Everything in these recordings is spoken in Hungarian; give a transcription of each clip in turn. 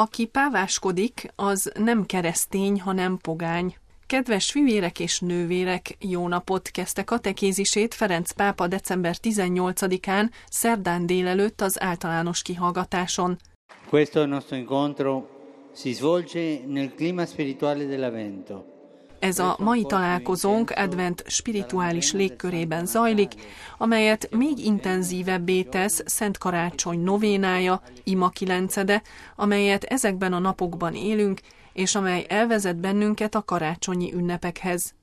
Aki páváskodik, az nem keresztény, hanem pogány. Kedves fivérek és nővérek, jó napot! Kezdte katekézisét Ferenc pápa december 18-án, szerdán délelőtt az általános kihallgatáson. Questo nostro incontro si svolge nel clima spirituale dell'Avvento. Ez a mai találkozónk advent spirituális légkörében zajlik, amelyet még intenzívebbé tesz Szent Karácsony novénája, Ima kilencede, amelyet ezekben a napokban élünk, és amely elvezet bennünket a karácsonyi ünnepekhez.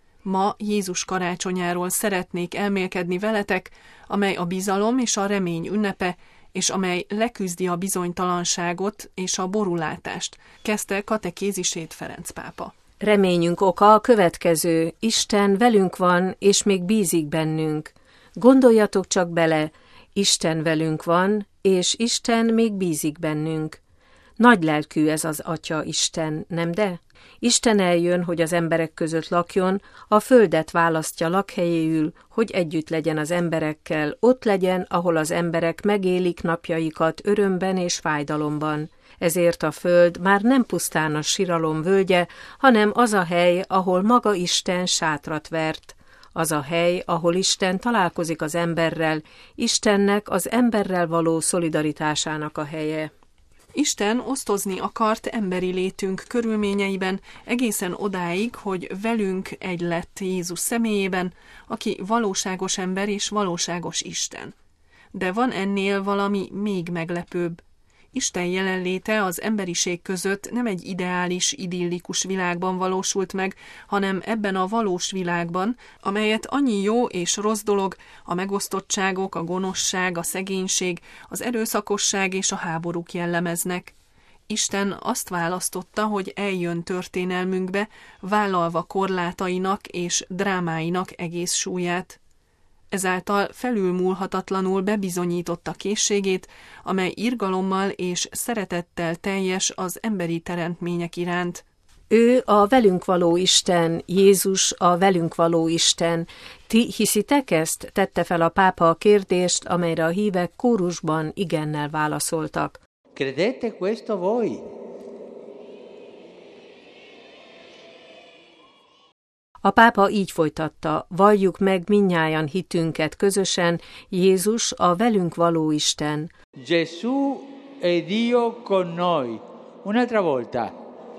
Ma Jézus karácsonyáról szeretnék elmélkedni veletek, amely a bizalom és a remény ünnepe, és amely leküzdi a bizonytalanságot és a borulátást, kezdte katekézisét Ferenc pápa. Reményünk oka a következő: Isten velünk van, és még bízik bennünk. Gondoljatok csak bele, Isten velünk van, és Isten még bízik bennünk. Nagylelkű ez az Atya Isten, nem de? Isten eljön, hogy az emberek között lakjon, a földet választja lakhelyéül, hogy együtt legyen az emberekkel, ott legyen, ahol az emberek megélik napjaikat örömben és fájdalomban. Ezért a föld már nem pusztán a siralom völgye, hanem az a hely, ahol maga Isten sátrat vert. Az a hely, ahol Isten találkozik az emberrel, Istennek az emberrel való szolidaritásának a helye. Isten osztozni akart emberi létünk körülményeiben, egészen odáig, hogy velünk egy lett Jézus személyében, aki valóságos ember és valóságos Isten. De van ennél valami még meglepőbb. Isten jelenléte az emberiség között nem egy ideális, idillikus világban valósult meg, hanem ebben a valós világban, amelyet annyi jó és rossz dolog, a megosztottságok, a gonoszság, a szegénység, az erőszakosság és a háborúk jellemeznek. Isten azt választotta, hogy eljön történelmünkbe, vállalva korlátainak és drámáinak egész súlyát. Ezáltal felülmúlhatatlanul bebizonyította készségét, amely irgalommal és szeretettel teljes az emberi teremtmények iránt. Ő a velünk való Isten, Jézus a velünk való Isten. Ti hiszitek ezt? Tette fel a pápa a kérdést, amelyre a hívek kórusban igennel válaszoltak. Credete questo voi? A pápa így folytatta: valljuk meg mindnyájan hitünket közösen, Jézus a velünk való Isten. Gesù è Dio con noi. Un'altra volta.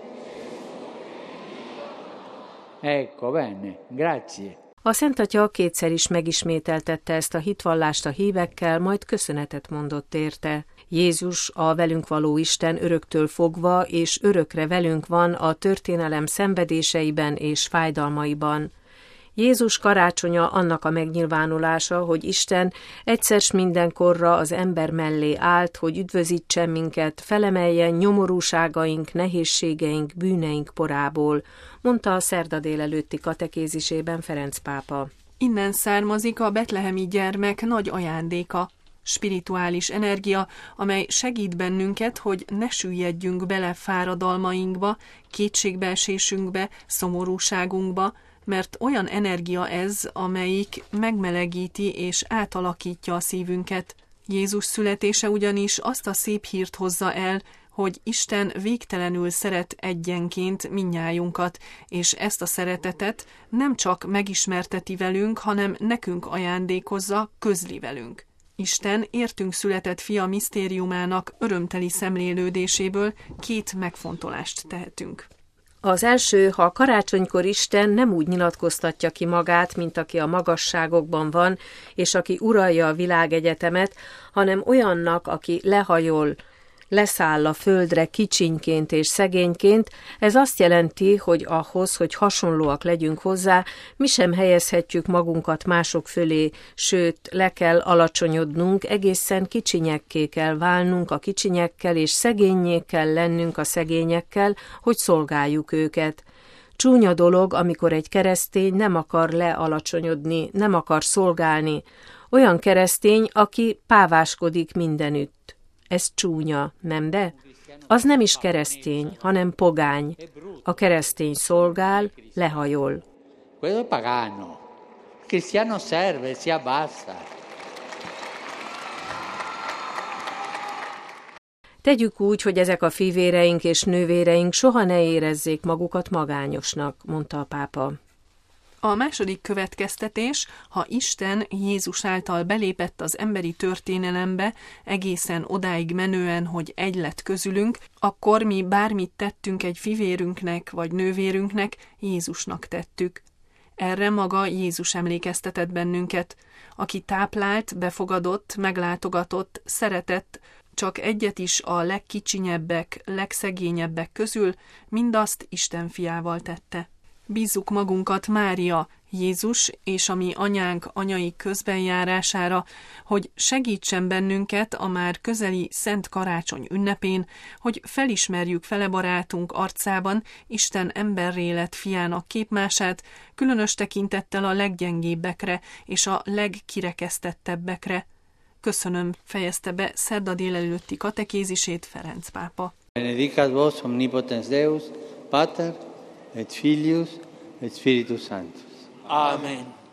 Ecco, bene, grazie. A Szent Atya kétszer is megismételtette ezt a hitvallást a hívekkel, majd köszönetet mondott érte. Jézus, a velünk való Isten öröktől fogva és örökre velünk van a történelem szenvedéseiben és fájdalmaiban. Jézus karácsonya annak a megnyilvánulása, hogy Isten egyszer s mindenkorra az ember mellé állt, hogy üdvözítsen minket, felemeljen nyomorúságaink, nehézségeink, bűneink porából, mondta a szerda délelőtti katekézisében Ferenc pápa. Innen származik a betlehemi gyermek nagy ajándéka, spirituális energia, amely segít bennünket, hogy ne süllyedjünk bele fáradalmainkba, kétségbeesésünkbe, szomorúságunkba, mert olyan energia ez, amelyik megmelegíti és átalakítja a szívünket. Jézus születése ugyanis azt a szép hírt hozza el, hogy Isten végtelenül szeret egyenként mindnyájunkat, és ezt a szeretetet nem csak megismerteti velünk, hanem nekünk ajándékozza, közli velünk. Isten értünk született fia misztériumának örömteli szemlélődéséből két megfontolást tehetünk. Az első, ha karácsonykor Isten nem úgy nyilatkoztatja ki magát, mint aki a magasságokban van, és aki uralja a világegyetemet, hanem olyannak, aki lehajol, leszáll a földre kicsinyként és szegényként, ez azt jelenti, hogy ahhoz, hogy hasonlóak legyünk hozzá, mi sem helyezhetjük magunkat mások fölé, sőt, le kell alacsonyodnunk, egészen kicsinyekké kell válnunk a kicsinyekkel, és szegényé kell lennünk a szegényekkel, hogy szolgáljuk őket. Csúnya dolog, amikor egy keresztény nem akar lealacsonyodni, nem akar szolgálni. Olyan keresztény, aki páváskodik mindenütt. Ez csúnya, nem de? Az nem is keresztény, hanem pogány. A keresztény szolgál, lehajol. Quello è pagano. Cristiano serve, si abbassa. Tegyük úgy, hogy ezek a fivéreink és nővéreink soha ne érezzék magukat magányosnak, mondta a pápa. A második következtetés, ha Isten Jézus által belépett az emberi történelembe, egészen odáig menően, hogy egy lett közülünk, akkor mi bármit tettünk egy fivérünknek vagy nővérünknek, Jézusnak tettük. Erre maga Jézus emlékeztetett bennünket, aki táplált, befogadott, meglátogatott, szeretett, csak egyet is a legkicsinyebbek, legszegényebbek közül, mindazt Isten fiával tette. Bízzuk magunkat Mária, Jézus és a mi anyánk anyai közbenjárására, hogy segítsen bennünket a már közeli Szent Karácsony ünnepén, hogy felismerjük felebarátunk arcában Isten emberré lett fiának képmását, különös tekintettel a leggyengébbekre és a legkirekesztettebbekre. Köszönöm, fejezte be szerda délelőtti katekézisét Ferenc pápa. Benedicat vos omnipotens Deus, Pater, et Filius, et Spiritus Sanctus. Amen.